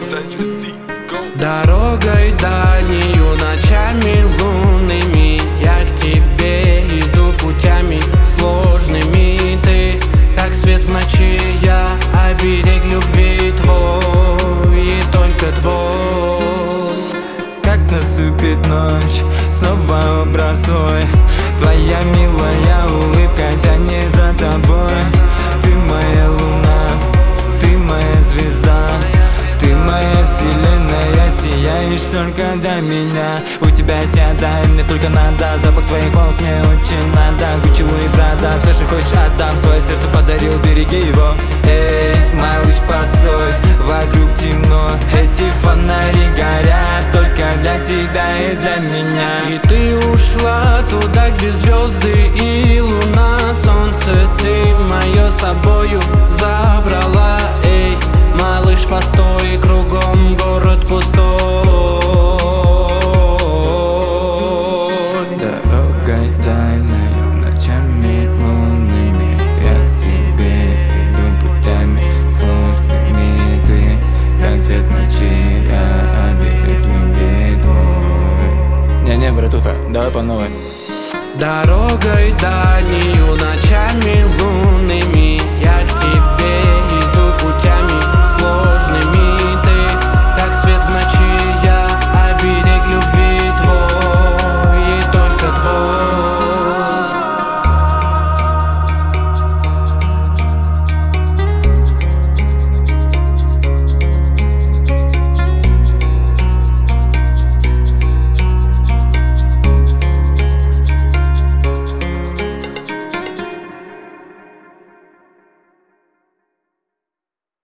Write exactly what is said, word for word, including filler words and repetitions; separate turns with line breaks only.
Дорогой дальнею, ночами лунными я к тебе иду путями сложными. Ты, как свет в ночи, я оберег любви твой и только твой.
Как наступит ночь, снова образ свой. Твоя милая улыбка тянет за тобой. Ты моя луна, ты моя звезда, ты моя вселенная, сияешь только до меня. У тебя сядай, мне только надо. Запах твоих волос мне очень надо. Гуччи, Луи, Прада, все, что хочешь отдам. Свое сердце подарил, береги его. Эй, малыш, постой, вокруг темно. Эти фонари горят только для тебя и для меня.
И ты ушла туда, где звезды и луна. Солнце ты мое собою забрала. Эй, малыш, постой, кругом город пустой.
Дорогой дальною, ночами лунными я к тебе иду путями сложными. Ты, как свет ночи, я оберег любви твой. Не-не, братуха, давай по новой.
Дорогой дальнею, ночами